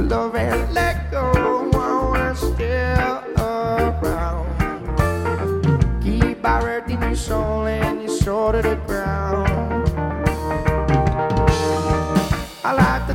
love and let go while we're still around. Keep our earth in your soul and your soul to the ground. I like